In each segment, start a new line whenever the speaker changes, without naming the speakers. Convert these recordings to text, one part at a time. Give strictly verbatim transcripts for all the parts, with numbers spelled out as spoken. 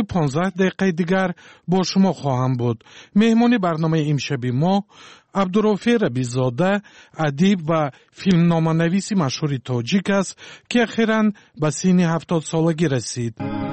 پانزده دقیقه دیگر با شما خواهم بود. مهمان برنامه امشبی ما عبدالرافع ربیع‌زاده، ادیب و فیلمنامه‌نویس مشهور تاجیک است که اخیراً به سن هفتاد سالگی رسید.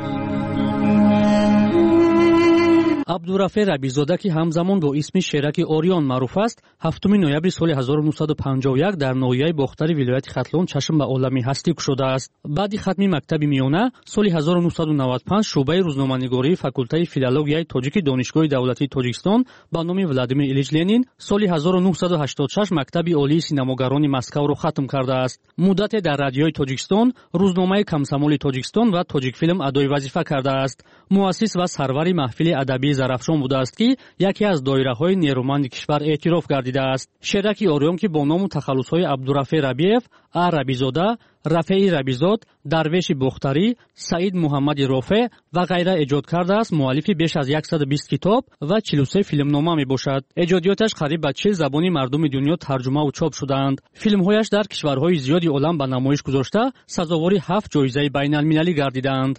عبدالرافع ربیع‌زاده که همزمان با اسم شیرک اوریون معروف است، هفتم نوامبر سال هزار و نهصد و پنجاه و یک در ناحیه باختری ولایت ختلون چشم به عالمی هستی گشوده است. بعد ختم مکتب میانه سال هزار و نهصد و نود و پنج شعبه روزنامه‌نگاری فاکولته فیلولوژیای تاجیک دانشگاه دولتی تاجیکستان با نام ولادیمیر ایلیچ لنین سال هزار و نهصد و هشتاد و شش مکتب عالی سینماگران مسکو را ختم کرده است. مدت در رادیوی تاجیکستان، روزنامه کمسمول تاجیکستان و تاجیک فیلم ادای وظیفه کرده است. مؤسس و سروری محفل ادبی زرافشان بوده است که یکی از دایره‌های نیرومند کشور اعتراف گردیده است. شیرک اوریون که با نام و تخلص‌های عبدالرافع ربیع‌ف، ا ربیع‌زاده، رفیع ربیع‌زاد، درویش بختری، سعید محمد رافع و غیره ایجاد کرده است. مؤلف بیش از صد و بیست کتاب و چهل و سه فیلمنامه میباشد. ایجادیاتش قریب به چهل زبان مردم دنیا ترجمه و چاپ شده‌اند. فیلم‌هایش در کشورهای زیادی عالم به نمایش گذاشته، سزاوار هفت جایزه بین‌المللی گردیده‌اند.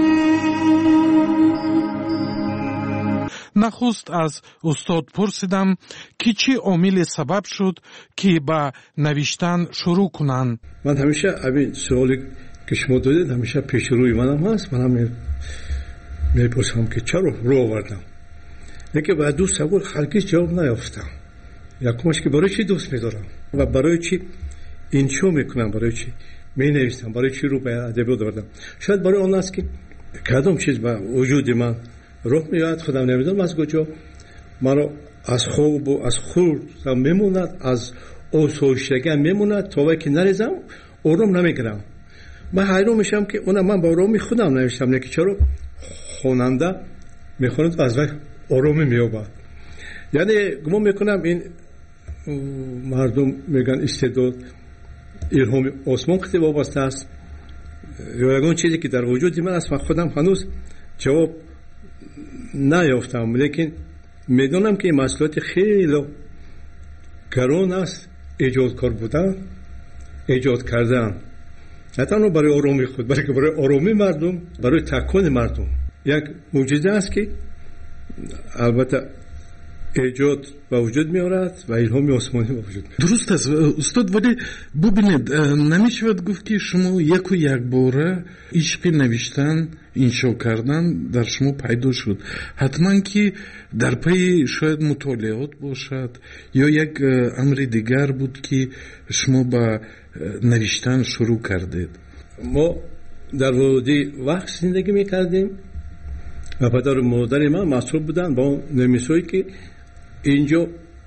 نخست از استاد پرسیدم که چی عامل سبب شد که با نوشتن شروع کنند.
من همیشه همین سوالی که شما دادید همیشه پیش روی منم هست. منم میپرسم که چرا رو آوردم. یکی بعد دو سوال هرگز جواب نیافتم. یکمش که برای چی دوست میدارم و برای چی انشا میکنم، برای چی می نویسم، برای چی رو به ادبیات آوردم. شاید برای آن است که کدام چیز به وجود من روح میاد، خودم نمیدونم از کجا مرا از خواب و از خورد میموند، از آسایشگی میموند تا وقتی که نریزم آرام نمیگیرم. من حیران میشم که اونم من با آرامی خودم نوشتم، نه که چرا خواننده میخواند از وقت آرامی مییابد. یعنی گمان میکنم این مردم میگن استعداد الهام آسمان خیلی وابسته است یا یگان چیزی که در وجود من است. من خودم هنوز جواب نیافتم، لیکن میدونم که این مسئولیت خیلی گران است. ایجاد کار بودن، ایجاد کردن، نه تنها برای آرامی خود بلکه برای آرامی مردم، برای تکون مردم. یک معجزه است که البته ایجاد به وجود میارد و الهام آسمانی به وجود میارد.
درست است استاد، ولی ببینید نمیشود گفت که شما یک و یک باره عشق نوشتن، انشا کردن در شما پیدا شد. حتما که در پی شاید مطالعات باشد یا یک امر دیگر بود که شما با نوشتن شروع کردید.
ما در ورودی وقت زندگی میکردیم و پدر و مادر من مسئول بودن با اون نمیسایی که اینجا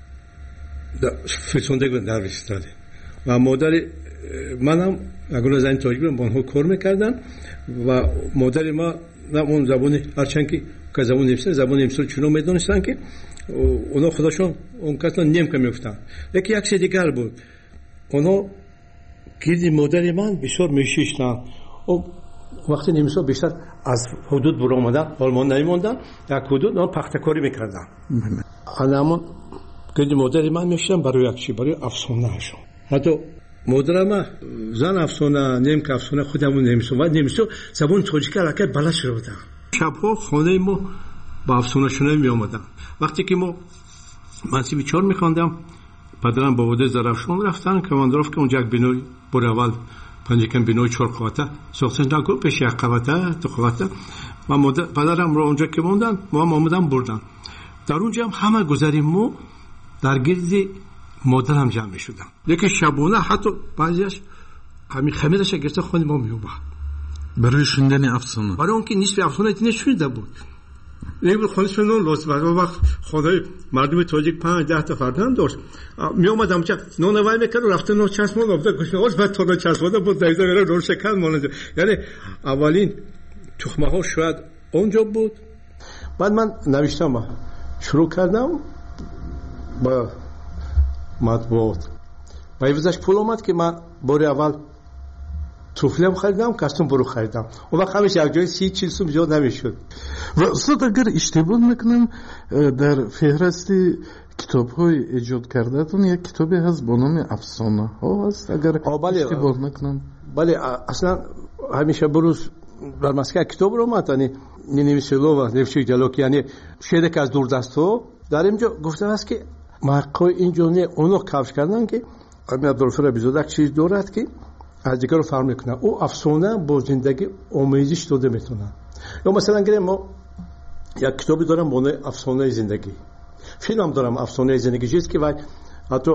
فرستنده در رسیدن و مادر منم اگر زن تاجیک با اونها کار میکردن و مادر ما نه اون زبانی هرچند که که زبان نمیسن زبان نمیسن چونو میدونستن که اونا خودشون اون کسان نیم که میفتن. یکی یک چیز دیگر بود، اونا گیردی مادر من بسیار میشیشتن. وقتی نمیسا بیشتر از حدود برو آمدن آلمان نمیموندن، یک حدود اونا پختکاری میکردن. همون گیردی مادر من میشتن برای یک چی، برای افسانه هشون. حتی مادر من زن افسانه نیم که افسانه خودمون نمیسون و نمیسون زبان تاجیک حرکت بلد شده بودن. شبها خانه ما با افسانه شونه می آمدن. وقتی که ما منصیب چهار میخواندم پدرم با وده زرافشان رفتن که من درست که اونجا یک بینوی بر اول پنجکن بینوی چهار قوته ساختن نگو پیش یک قوته دو قوته و پدرم را اونجا که موندن ما هم آمدن بردن. در اونجا هم همه گذریم ما در گرد مادرم جمع می شدن. لیکن شبونه حتی بعضیش همین خمیرش گرفته خانه ما می اومد
برای شنیدن افسانه،
برای اون که نصف افسانه دیگه نشنیده بود. لیکن خانه سنون لطف بود. وقت خانه مردم تاجیک پنج ده تا فرزند داشت. می اومدم چه نون وای میکرد و رفته نون چسب مون افتاد گوش می‌آورد بعد تا چسباده بود دایزه میره نون شکن مونده. یعنی اولین تخمه ها شاید اونجا بود. بعد من نوشتم شروع کردم با مطبوعات و ایوزش پول اومد که من باری اول توفلم خریدم، کاستوم برو خریدم. اون وقت همیشه یک جای سی چیل سوم زیاد نمیشد.
و استاد اگر اشتباه نکنم در فهرست کتاب های ایجاد کردهتون یک کتابی هست با نام افسانه ها هست اگر اشتباه نکنم.
بله اصلا همیشه بروز در مسکه کتاب رو اومد، یعنی نینی ویسلووا نوشته جالوکیانی شعری که از دوردست‌ها در اینجا گفته است که محقق این جمله اونو کاوش کردن که عبدالرافع ربیع‌زاده چیز دارد که از دیگر رو فرق میکنه. او افسانه با زندگی آمیزش داده میتونه. یا مثلا گریم ما یک کتابی دارم با نام افسانه زندگی، فیلم هم دارم افسانه زندگی چیز که وای حتی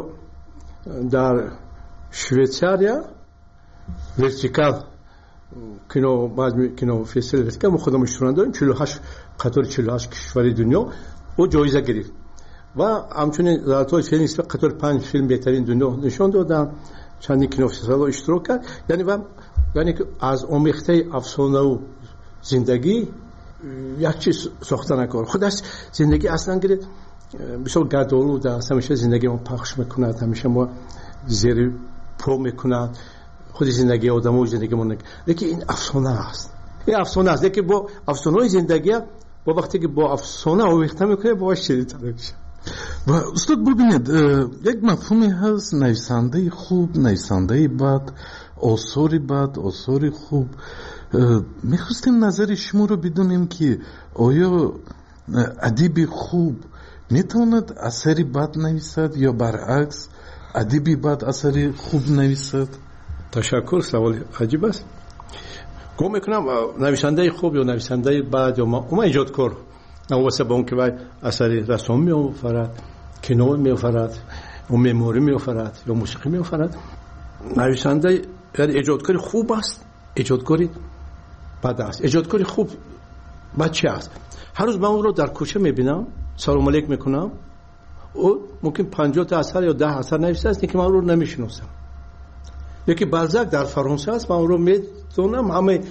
در شویتزاریا ورتیکال کینو باز کینو فستیوال ورتیکال ما خودمون اشتراک داریم چهل و هشت قطار چهل و هشت کشور دنیا و جایزه گرفت و همچنین در طول فیلم است قطار پنج فیلم بهترین دنیا نشون دادن چندی کینو فستیوال اشتراک کرد. یعنی و یعنی که از آمیخته افسانه و زندگی یک چیز ساخته نکن. خودش زندگی اصلا گره بسیار گردآلود است، همیشه زندگی ما پخش میکند، همیشه ما زیر پرو میکند خود زندگی آدم و زندگی ما نک. لیکن این افسانه است، این افسانه است. لیکن با افسانه زندگی با وقتی که با افسانه آمیخته میکنه باش شدیدتر میشه.
و استاد ببینید یک مفهومی هست نویسنده خوب، نویسنده بد، آثاری بد، آثاری خوب. میخواستیم نظر شما رو بدونیم که آیا ادیب خوب میتواند اثری بد نویسد یا برعکس ادیبی بد اثری خوب نویسد؟
تشکر، سوال عجیب است. گم میکنم نویسنده خوب یا نویسنده بد یا ما اون ایجادکار نواسه با اون که وای اثری رسم میآورد، کینو میآورد، اون معماری میآورد یا موسیقی میآورد. نویسنده یعنی ایجادکار خوب است، ایجادکاری بد است. ایجادکاری خوب بچه است. هر روز من اون رو در کوچه میبینم، سلام علیک میکنم، او ممکن پنجاه تا اثر یا ده اثر نوشته است که من اون رو نمیشناسم. یکی بلزاک در فرانسه است، من اون رو میدونم، همه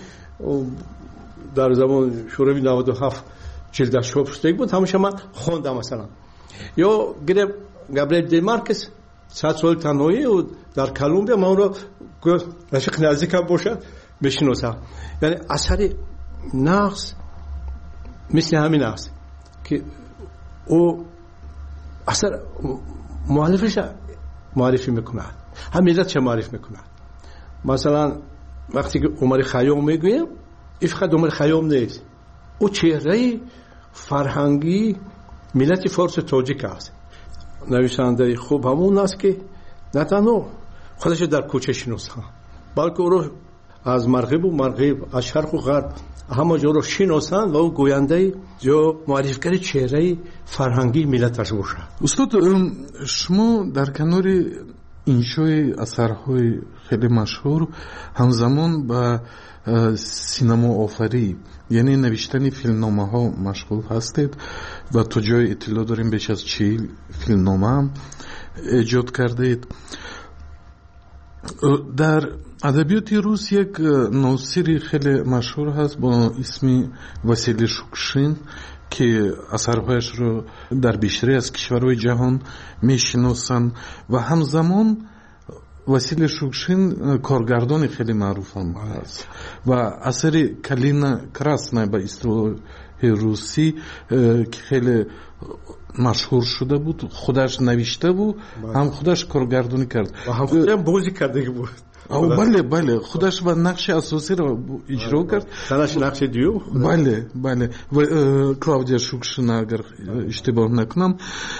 در زمان شوروی نود و هفت جلدش چاپ شده بود، همیشه من خواندم. مثلا یا گرب گابریل دی مارکس صد سال تنهایی و در کلمبیا من اون رو عاشق نزدیکم باشد میشناسم. یعنی اثر نقص مثل همین است که او اثر مؤلفش معرفی میکنه، هم ملت چه معرفی میکنه. مثلا وقتی که عمر خیام میگویم این فقط عمر خیام نیست، او چهره فرهنگی ملت فارس تاجیک است. نویسنده خوب همون است که نه تنها خودش در کوچه شناسه بلکه او رو از مغرب و مغرب، از شرق و غرب همه جا رو شناسند و او گوینده یا معرفی‌گر چهره فرهنگی ملتش باشد.
استاد شما در کنار انشای اثرهای خیلی مشهور همزمان با سینما آفری یعنی نوشتن فیلمنامه ها مشغول هستید و تو جای اطلاع داریم بیش از چهل فیلمنامه هم ایجاد کردید. در ادبیات روس یک ناصری خیلی مشهور هست با اسم واسیلی شوکشین که اثرهایش رو در بیشتری از کشورهای جهان میشناسند و همزمان واسیلی شوکشین کارگردان خیلی معروف هم هست و اثر کلینا کراسنا به اصطلاح روسی که خیلی مشهور شده بود، خودش نوشته بود، هم خودش کارگردانی کرد
و هم خودش بازی کرده بود.
او بله بله خودش و نقش اساسی رو اجرا کرد.
تنش نقش دیو؟
بله بله و کلاودیا شوکشین اگر اشتباه نکنم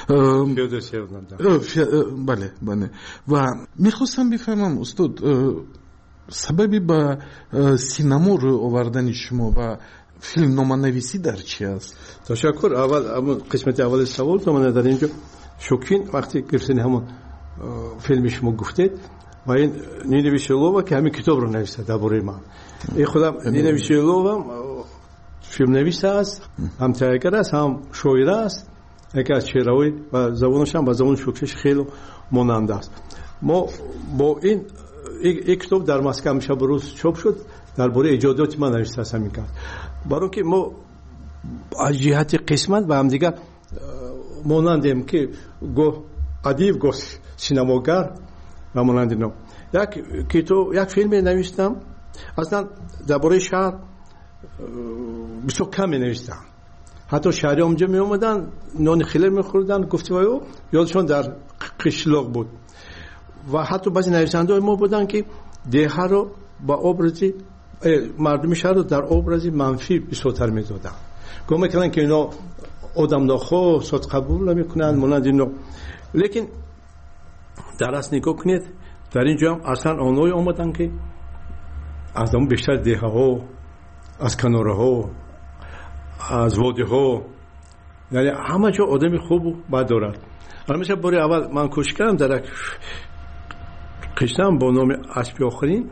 بله بله. و میخواستم بفهمم استاد سببی با سینما رو آوردن شما و فیلمنامه نویسی در چی است؟
تشکر. اول همون قسمت اول سوال تو من در اینجا شوکین وقتی گفتین همون فیلم شما گفتید و این نینی ویسلووا که همین کتاب رو نوشته درباره من. این خودم نینی ویسلووا فیلم نویس است، هم تهیه‌گر است، هم شاعر است. یکی از شعرهای و زبانش هم با زبان شوکش خیلی ماننده است. ما با این یک کتاب در مسکو میشه بروز چاپ شد درباره ایجادات من نوشته است همین کرد. برای که ما از جهت قسمت با هم دیگر مانندیم که گو ادیب گو سینماگر و مانند اینا. یک کتاب یک فیلم نوشتم اصلا درباره شهر بسیار کم نوشتم. حتی شهری اونجا می اومدن نان خیلی میخوردن، گفتی وایو یادشون در قشلاق بود. و حتی بعضی نویسنده ما بودن که دیه رو با ابرزی مردم شهر رو در ابرازی منفی بسیارتر می‌دادن. گفت می‌کنن که اینا آدم ناخواه صد قبول نمی‌کنن مانند اینو. لیکن در اصل نگاه کنید در اینجا هم اصلا آنهایی آمدن که از اون بیشتر دیه ها، از کناره ها، از واده ها، یعنی همه جا آدمی خوب و بد دارد. حالا مثلا باری اول من کوشش کردم در قشتم با نام اسبی آخرین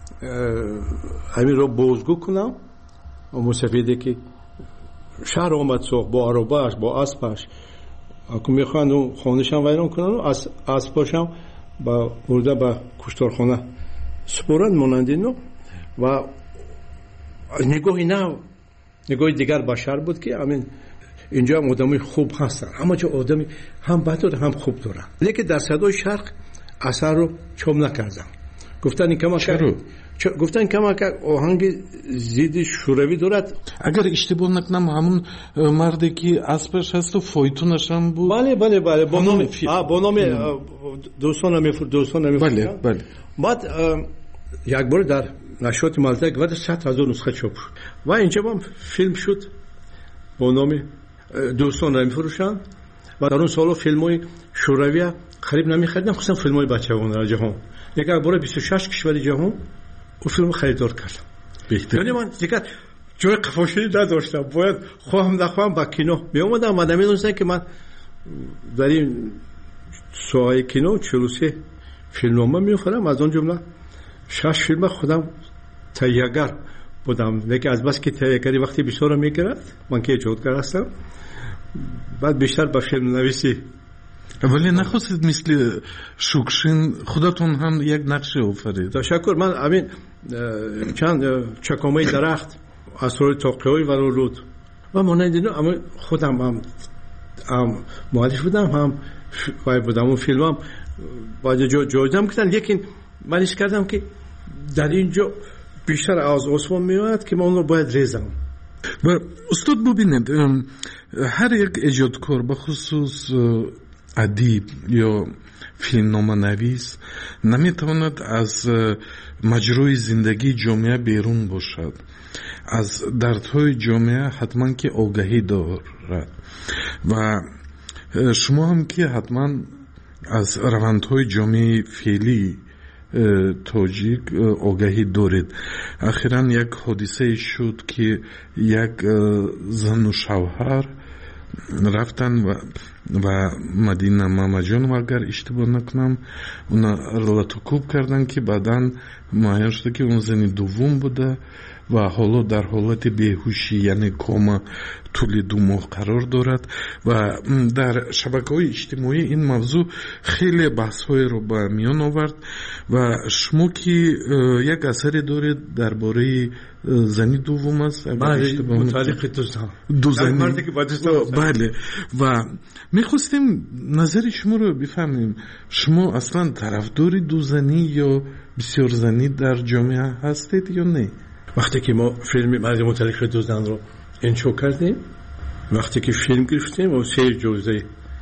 همین رو بازگو کنم و مصفیده که شهر آمد سوق با عرباش با اسبش اگه میخوان اون خانهشان ویران کنن و اسباشم با برده با کشتارخانه سپرند مانند اینو و نگاهی نه نگاهی دیگر بشر بود که همین اینجا هم آدمی خوب هستن همه جا آدمی هم بد داره هم خوب دارن لیکن در صدای شرق اثر رو چوب نکردن گفتن این کما
چرا؟
گفتن کما که آهنگ زید شوروی دارد
اگر اشتباه نکنم همون مردی که اسبش هست و فایتونش هم بود
بله بله بله با نام با نام دوستان میفر دوستان میفر
بله بله
بعد یک بار در نشریات مالزه بعد صد هزار نسخه چاپ شد و اینجا هم فیلم شد با نام دوستان میفروشن و در اون سالا فیلم‌های شوروی خرید نمی‌خریدن خصوصا فیلم‌های بچگانه در جهان یک بار بیست و شش کشور جهان اون فیلم خریدار کردم بهتر یعنی من دیگه جای قفاشی نداشتم باید خواهم نخواهم با کینو می اومدم من نمی‌دونستم که من در این ساحه کینو چهل و سه فیلمنامه می‌فرستم از اون جمله شش فیلم خودم تهیه‌گر بودم لیکن از بس که تهیه‌گری وقتی بیشتر می‌گرفت من که ایجادگر هستم بعد بیشتر با فیلم نویسی
ولی نخواستید مثل شوکشین خودتون هم یک نقشه آفرید
تشکر من همین چند چکامه درخت اسرار تاقی‌های ورولود و مانند اینا اما خودم هم هم مؤلف بودم هم وای بودم اون فیلمم با جا جوجم کردن لیکن من ایش کردم که در اینجا بیشتر از عثمان میاد که من اون رو باید ریزم
و استاد ببینید هر یک ایجادکار به خصوص ادیب یا فیلمنامه نویس نمیتواند از مجروی زندگی جامعه بیرون باشد از دردهای جامعه حتما که آگاهی دارد و شما هم که حتما از روندهای جامعه فعلی تاجیک آگاهی دارید اخیراً یک حادثه شد که یک زن و شوهر رفتن و و مدینه مامجان و اگر اشتباه نکنم اونا رلاتوکوب کردن که بعداً معین شده که اون زنی دوم بوده و حالا در حالت بیهوشی یعنی کوما طول دو ماه قرار دارد و در شبکه‌های اجتماعی این موضوع خیلی بحث‌های رو به میان آورد و شما که یک اثری دارید درباره زنی دوم است
بله متعلق
دو زنی بله و میخواستیم نظر شما رو بفهمیم شما اصلا طرفدار دو زنی یا بسیار زنی در جامعه هستید یا نه
وقتی که ما فیلم مرد متعلق دو زن رو انشا کردیم وقتی که فیلم گرفتیم و سه جزء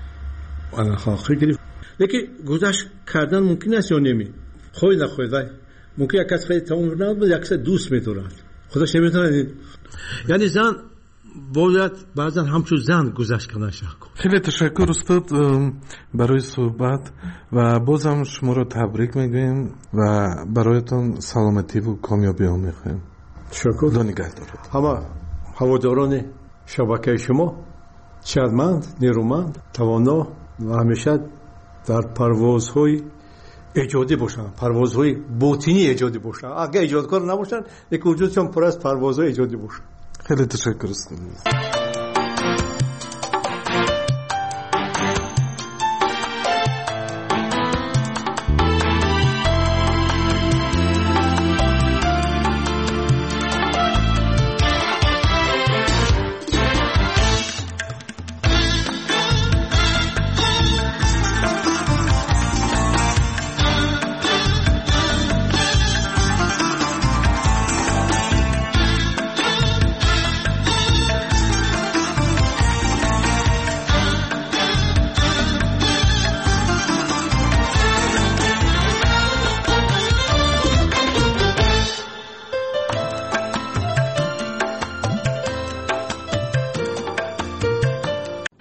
آن خاطر گرفت لیکن گذشت کردن ممکن است یا نمی خواهی نخواهی ممکن یک کس خیلی تمام نبود یک کس دوست می‌دارد خودش نمی‌تونه یعنی زن باید بعضا همچون زن گذشت کنه شکر
خیلی تشکر استاد برای صحبت و بازم شما رو تبریک میگویم و برایتان سلامتی و کامیابی ها میخوایم
تشکر
خدا نگهدارت
همه هواداران شبکه شما شادمند نیرومند توانا و همیشه در پروازهای ایجادی باشن پروازهای باطنی ایجادی باشن اگه ایجادکار نباشن یک وجودشون پر از پروازهای ایجادی باشن
خیلی تشکر استاد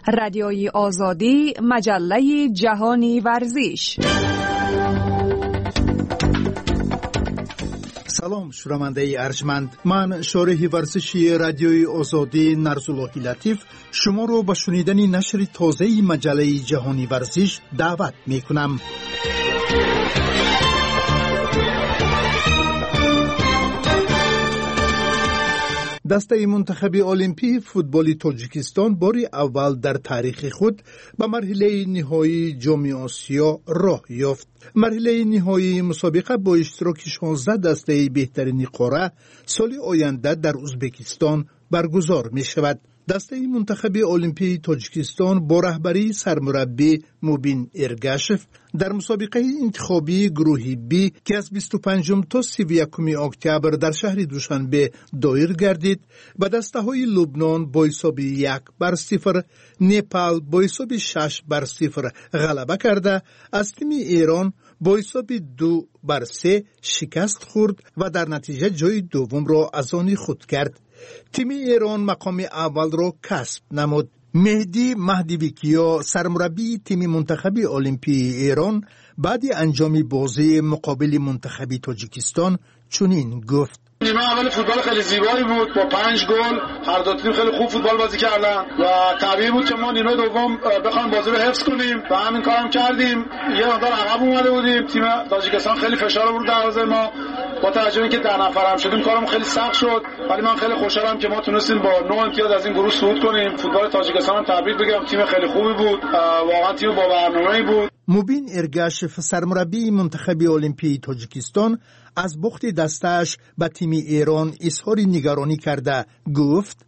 رادیوی آزادی، مجله جهانی ورزش.
سلام شنونده ارجمند، من شارح ورزشی رادیوی آزادی نرزاللهی لطیف شما رو به شنیدن نشر تازه مجله جهانی ورزش دعوت می کنم. دسته منتخب المپی فوتبال تاجیکستان باری اول در تاریخ خود به مرحله نهایی جام آسیا راه یافت. مرحله نهایی مسابقه با اشتراک شانزده دسته بهترین قاره سال آینده در ازبکستان برگزار می شود. دسته منتخب المپی تاجیکستان با رهبری سرمربی موبین ارگاشف در مسابقه انتخابی گروه بی که از بیست و پنجم تا سی و یکم اکتبر در شهر دوشنبه دایر گردید به دسته های لبنان با حساب یک بر صفر، نپال با حساب شش بر صفر غلبه کرده، از تیم ایران با حساب دو بر سه شکست خورد و در نتیجه جای دوم را از آن خود کرد. تیم ایران مقام اول را کسب نمود. مهدی مهدیویکیا سرمربی تیم منتخب المپی ایران بعد انجام بازی مقابل منتخب تاجیکستان چنین گفت:
نیمه اول فوتبال خیلی زیبایی بود با پنج گل، هر دو تیم خیلی خوب فوتبال بازی کردن و طبیعی بود که ما نیمه دوم بخوایم بازی رو حفظ کنیم و همین کارم کردیم. یه مقدار عقب اومده بودیم، تیم تاجیکستان خیلی فشار آورد دروازه ما، با توجه به اینکه ده نفرم شدیم کارمون خیلی سخت شد، ولی من خیلی خوشحالم که ما تونستیم با نه امتیاز از این گروه صعود کنیم. فوتبال تاجیکستان هم تبریک بگم، تیم خیلی خوبی بود، واقعا تیم با برنامه‌ای بود.
موبین ارگاشف سرمربی منتخب المپی تاجیکستان از باخت دستش به تیم ایران اظهار نگرانی کرده گفت: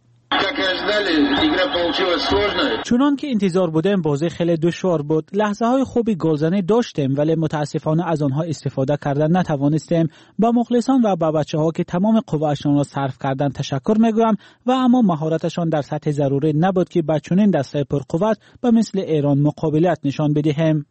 چنان که انتظار بودیم بازی خیلی دشوار بود. لحظه های خوبی گلزنی داشتیم ولی متاسفانه از آنها استفاده کردن نتوانستیم. با مخلصان و با بچه ها که تمام قوتشان را صرف کردن تشکر میگویم و اما مهارتشان در سطح ضروری نبود که با چنین دسته پرقوت به مثل ایران مقابلت نشان بدهیم.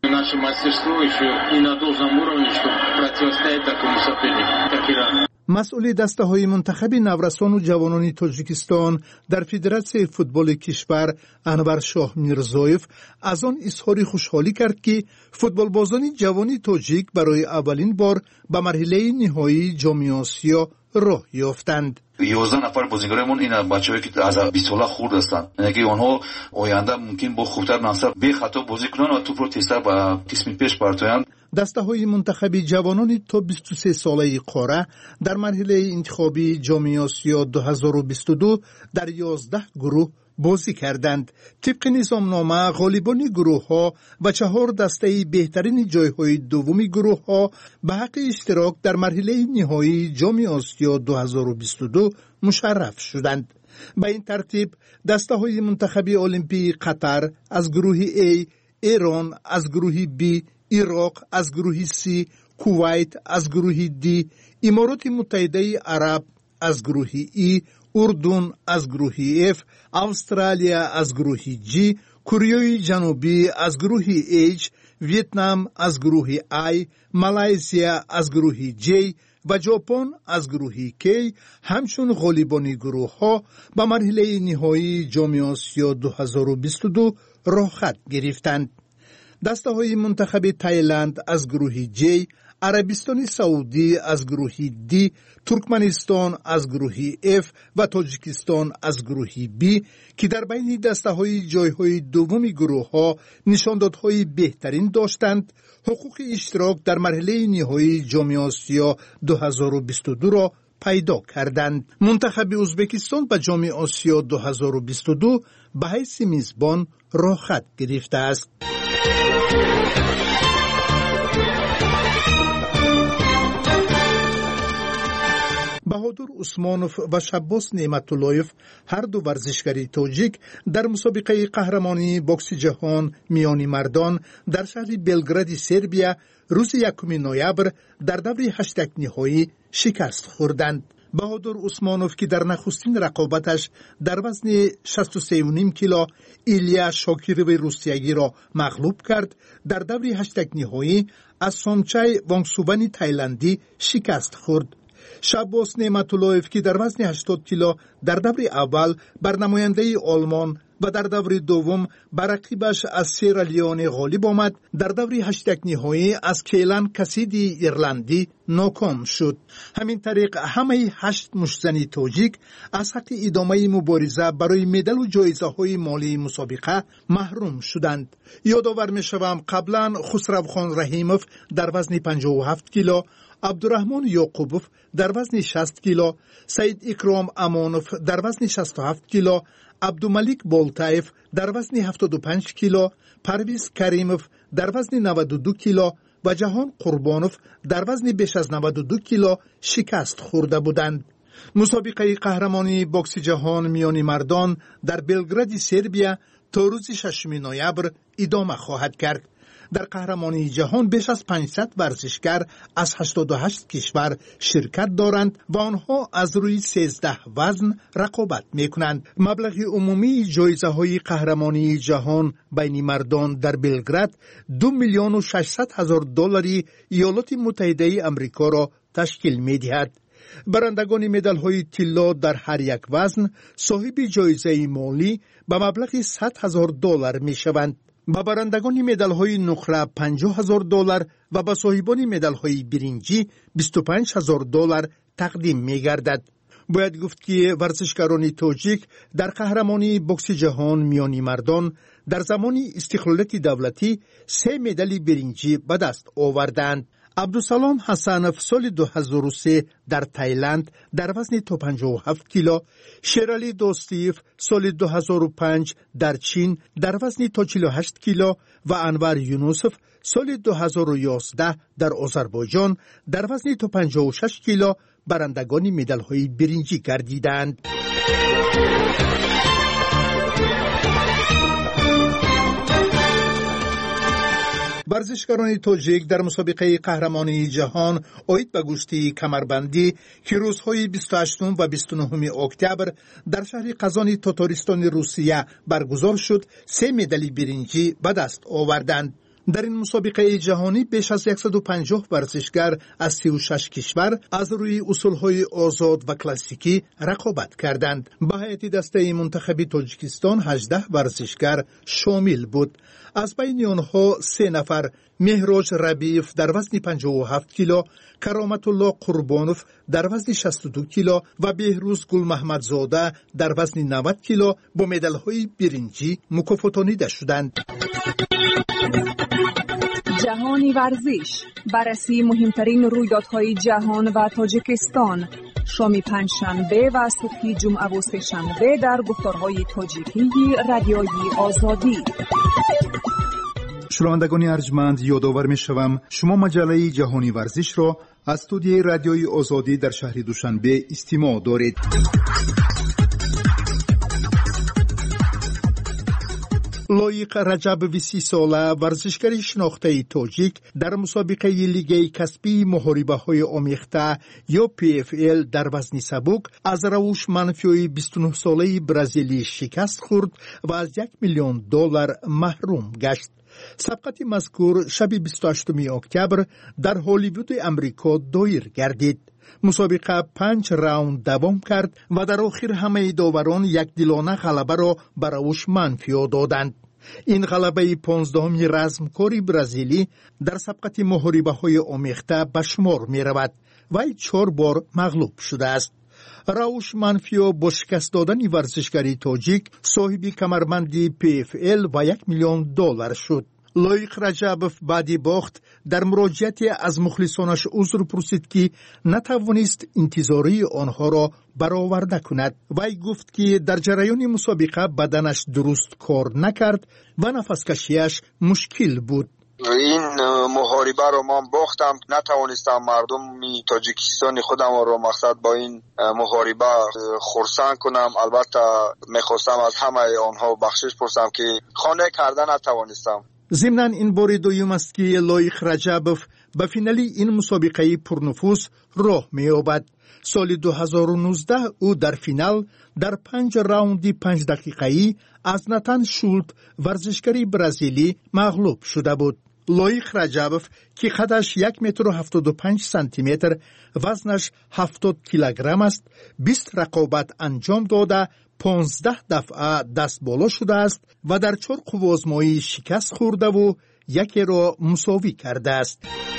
مسئول دسته های منتخب نورسان و جوانان تاجیکستان در فدراسیون فوتبال کشور انور شاه میرزایف از آن اظهار خوشحالی کرد که فوتبال بازان جوانی تاجیک برای اولین بار به مرحله نهایی جام آسیا راه یافتند.
یازده نفر بازیگرمون این بچه‌ای که از بیست ساله خورد هستند، یعنی که آنها آینده ممکن با خوبتر نصر به خطا بازی کنند و توپ رو تیزتر به قسم پیش برتویند.
دسته های منتخب جوانان تا بیست و سه ساله قاره در مرحله انتخابی جام آسیا دو هزار و بیست و دو در یازده گروه بازی کردند. طبق نظامنامه غالبان گروه ها و چهار دسته بهترین جای های دومی گروه ها به حق اشتراک در مرحله نهایی جام آسیا دو هزار و بیست و دو مشرف شدند. به این ترتیب دسته های منتخب المپی قطر از گروه A، ایران از گروه B، عراق از گروه C، کویت از گروه D، امارات متحده عرب از گروه E، اردن از گروه F، استرالیا از گروه G، کره جنوبی از گروه H، ویتنام از گروه I، مالایزیا از گروه J و ژاپن از گروه K همچون غالبان گروه ها به مرحله نهایی جام آسیا دو هزار و بیست و دو راه خط گرفتند. دسته های منتخب تایلند از گروه J، عربستان سعودی از گروه D، ترکمنستان از گروه F و تاجیکستان از گروه B که در بین دسته های جای های دومی گروه ها نشاندادهای بهترین داشتند، حقوق اشتراک در مرحله نهایی جام آسیا دو هزار و بیست و دو را پیدا کردند. منتخب ازبکستان به جام آسیا دو هزار و بیست و دو به حیث میزبان راه خط گرفته است. بهادر عثمانوف و شباس نعمتاللهیف هر دو ورزشکاری تاجیک در مسابقه قهرمانی بوکس جهان میان مردان در شهر بلگراد سربیا روز یکم نوامبر در دور هشتگ نهایی شکست خوردند. بهادر عثمانوف که در نخستین رقابتش در وزن شصت و سه و نیم کیلو ایلیا شاکیروف روسیایی را مغلوب کرد، در دور هشتگ نهایی از سامچای وانگسوون تایلندی شکست خورد. شباس نعمتاللهیف که در وزن هشتاد کیلو در دور اول بر نماینده آلمان و در دور دوم بر رقیبش از سیرالیون غالب آمد. در دور هشتگ نهایی از کیلان کسیدی ایرلندی ناکام شد. همین طریق همه هشت مشتزنی تاجیک از حق ادامه مبارزه برای مدال و جایزه های مالی مسابقه محروم شدند. یادآور می شوم قبلا خسروخان رحیموف در وزن پنجاه و هفت کیلو، عبدالرحمن یعقوبوف در وزن شصت کیلو، سید اکرام امانوف در وزن شصت و هفت کیلو، عبدالملک بولتایف در وزن هفتاد و پنج کیلو، پرویز کریموف در وزن نود و دو کیلو و جهان قربانوف در وزن بیش از نود و دو کیلو شکست خورده بودند. مسابقه قهرمانی بوکس جهان میان مردان در بلگراد سربیا تا روز ششم نوامبر ادامه خواهد کرد. در قهرمانی جهان بیش از پانصد ورزشکار از هشتاد و هشت کشور شرکت دارند و آنها از روی سیزده وزن رقابت میکنند. مبلغ عمومی جایزه های قهرمانی جهان بین مردان در بلگراد دو میلیون و ششصد هزار دلاری ایالات متحده آمریکا را تشکیل میدهد. برندگان مدال های طلا در هر یک وزن صاحب جایزه مالی به مبلغ صد هزار دلار می شوند. با برندگان مدال های نقره پنجاه هزار دلار و با صاحبان مدال های برنجی بیست و پنج هزار دلار تقدیم می گردد. باید گفت که ورزشکاران تاجیک در قهرمانی بوکس جهان میان مردان در زمان استقلالیت دولتی سه مدال برنجی به دست آوردند. عبدالسلام حسنوف سال دو هزار و سه در تایلند در وزن تا پنجاه و هفت کیلو، شیرالی دوستیف سال دو هزار و پنج در چین در وزن تا چهل و هشت کیلو و انور یونوسف سال دو هزار و یازده در آذربایجان در وزن تا پنجاه و شش کیلو برندگان مدال های برنجی گردیدند. ورزشکاران تاجیک در مسابقه قهرمانی جهان آید به گشتی کمربندی که روزهای بیست و هشتم و بیست و نهم اکتبر در شهر قزان تاتارستان روسیه برگزار شد سه مدال برنجی به دست آوردند. در این مسابقه جهانی بیش از صد و پنجاه ورزشکار از سی و شش کشور از روی اصولهای آزاد و کلاسیکی رقابت کردند. به هیئت دسته منتخب تاجیکستان هجده ورزشکار شامل بود. از بین آنها سه نفر مهراج ربیف در وزن پنجاه و هفت کیلو، کرامت الله قربانوف در وزن شصت و دو کیلو و بهروز گل محمدزاده در وزن نود کیلو با مدال‌های برنجی مکافاتانیده شدند.
جهانی ورزش، بررسی مهمترین رویدادهای جهان و تاجیکستان، شام پنجشنبه و صبح جمعه و سه‌شنبه در گفتارهای تاجیکی رادیوی آزادی.
شنوندگان ارجمند، یادآور می‌شوم شما مجله جهانی ورزش را از استودیوی رادیوی آزادی در شهر دوشنبه استماع دارید. لایق رجب سی ساله ورزشکار شناخته تاجیک در مسابقه لیگ کسبی محاربه های آمیخته یا پی اف ال در وزن سبک از روش منفی بیست و نه ساله برزیلی شکست خورد و از یک میلیون دلار محروم گشت. سبقت مذکور شب بیست و هشتم اکتبر در هالیوود امریکا دایر گردید. مسابقه پنج راوند دوام کرد و در آخر همه داوران یک دلانه غلبه را بر اوش منفی دادند. این غلبه پانزدهم رزمکاری برزیلی در سبقت محاربه های آمیخته به شمار می رود و چهار بار مغلوب شده است. راوش منفیو با شکست دادن ورزشکاری تاجیک صاحب کمربندی پی اف ال و یک میلیون دلار شد. لایق رجبوف بعدی باخت در مراجعت از مخلصانش عذر پرسید که نتوانست انتظاری آنها را برآورده کند. وی گفت که در جریان مسابقه بدنش درست کار نکرد و نفس کشیش مشکل بود.
این محاربه رو من باختم، نتوانستم مردم تاجیکستان خودم رو مقصد با این محاربه خرسند کنم. البته میخواستم از همه آنها بخشش پرسم که خانه کردن نتوانستم.
ضمناً این بار دوم است که لایق رجبوف به فینال این مسابقه پرنفوذ راه می‌یابد. سال دو هزار و نوزده او در فینال در پنج راوندی پنج دقیقه‌ای از ناتان شولت ورزشکاری برزیلی مغلوب شده بود. لایق رجبوف که قدش یک متر و هفتاد و پنج سانتی متر، وزنش هفتاد کیلوگرم است، بیست رقابت انجام داده پانزده دفعه دست بالا شده است و در چهار قوازمایی شکست خورده و یکی را مساوی کرده است.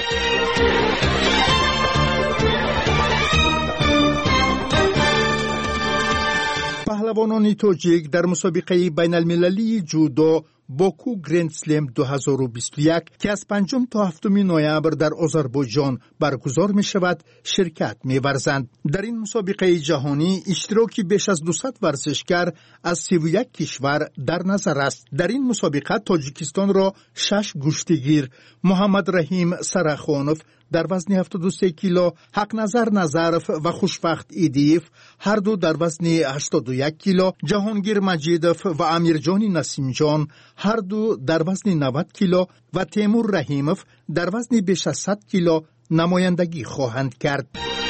پهلوانان تاجیک در مسابقه بین المللی جودو باکو گرند سلم دو هزار و بیست و یک که از پنجم تا هفتم نوامبر در آذربایجان برگزار می شود شرکت می ورزند. در این مسابقه جهانی اشتراکی بیش از دویست ورزشکار از سی و یک کشور در نظر است. در این مسابقه تاجیکستان را شش گشتگیر محمد رحیم سرخانوف در وزن هفتاد و سه کیلو، حق نظر نظرف و خوشبخت ایدیف هر دو در وزن هشتاد و یک کیلو، جهانگیر مجیدف و امیرجان نسیمجان هر دو در وزن نود کیلو و تیمور رحیمف در وزن بیش از صد کیلو نمایندگی خواهند کرد.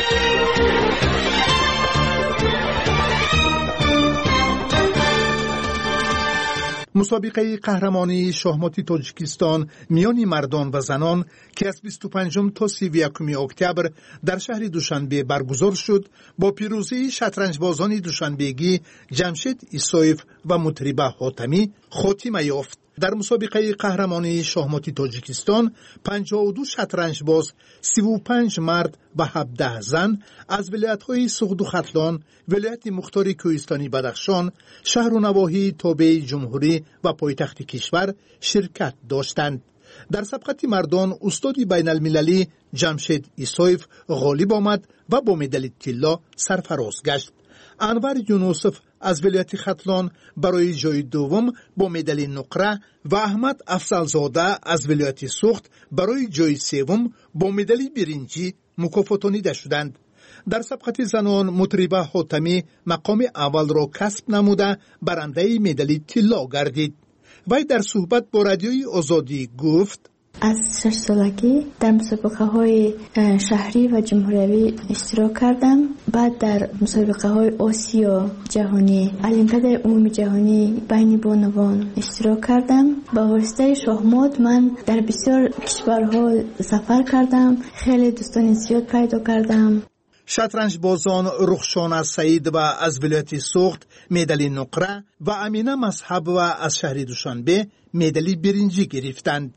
مسابقه قهرمانی شاهمات تاجیکستان میان مردان و زنان که از بیست و پنجم تا سی و یکم اکتبر در شهر دوشنبه برگزار شد با پیروزی شطرنجبازان دوشنبهگی جمشید ایسایف و مطربه حاتمی خاتمه یافت. در مسابقه قهرمانی شاهمات تاجیکستان پنجاه و دو شطرنجباز، سی و پنج مرد و هفده زن از ولایت‌های سغد و ختلان، ولایت مختار کوهستانی بدخشان، شهر و نواحی تابع جمهوری و پایتخت کشور شرکت داشتند. در سبقت مردان استاد بین المللی جمشید ایسایف غالب آمد و با مدال طلا سرفراز گشت. انور یونوسف از ولایت ختلان برای جای دوم با مدال نقره و احمد افضلزاده از ولایت سوخت برای جای سوم با مدال برنجی مکافاتانیده شدند. در سبقت زنان مطربه حاتمی مقام اول را کسب نموده برنده مدال طلا گردید. وی در صحبت با رادیوی آزادی گفت:
از شش سالگی در مسابقه های شهری و جمهوری اشتراک کردم. بعد در مسابقه های آسیا جهانی، المپیاد عمومی جهانی بین بانوان اشتراک کردم. با واسطه شاهمات من در بسیار کشورها سفر کردم، خیلی دوستان زیاد پیدا کردم.
شطرنج بازان رخشانه سعید و از ولایت سوخت مدال نقره و امینه مصحب و از شهر دوشنبه مدال برنجی گرفتند.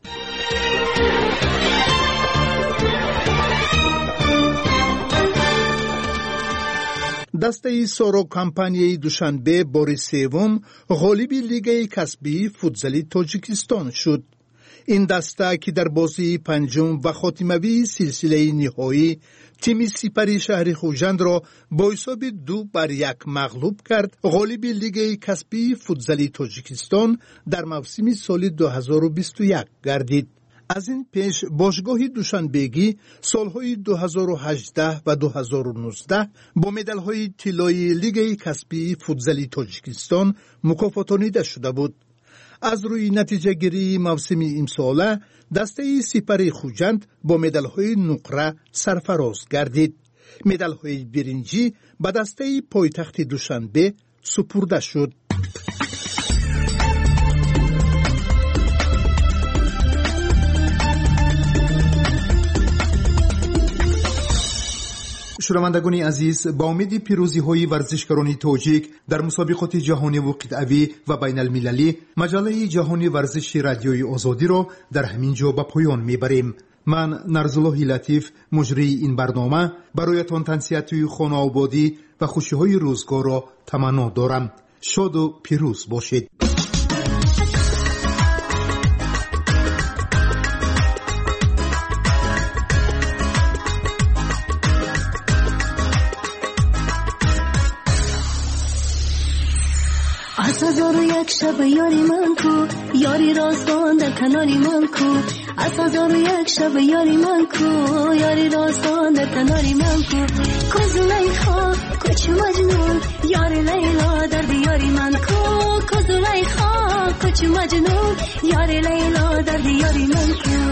دسته سورو کمپانی دوشنبه بار سوم غالب لیگ کسبی فوتزالی تاجیکستان شد. این دسته که در بازی پنجم و خاتموی سلسله نهایی تیم سپری شهر خوجند را با حساب دو بر یک مغلوب کرد، غالب لیگ کسبی فوتزالی تاجیکستان در موسم سال دو هزار و بیست و یک گردید. از این پیش باشگاه دوشنبهگی سالهای دو هزار و هجده و دو هزار و نوزده با مدال‌های طلایی لیگ کسبی فوتزالی تاجیکستان مکافاتانیده شده بود. از روی نتیجه گیری موسم امساله دسته سپری خوجند با مدال‌های نقره سرفراز گردید. مدال‌های برنجی به دسته پایتخت دوشنبه سپرده شد. شنوندگان عزیز، با امید پیروزی های ورزشکاران تاجیک در مسابقات جهانی و قطعوی و بین المللی، مجله جهانی ورزش رادیوی آزادی را در همین جا به پایان میبریم. من نرزالله لطیف مجری این برنامه برایتان تنسیت خانه آبادی و خوشی های روزگار را تمنا دارم. شاد و پیروز باشید.
از هزار و یک شب یاری من کو، یاری راستان در کناری من کو. از هزار و یک شب یاری من کو، یاری راستان در کناری من کو. کو زلیخا کوچ مجنون، یاری لیلا در دیاری من کو. کو زلیخا کوچ مجنون، یاری لیلا در دیاری من کو.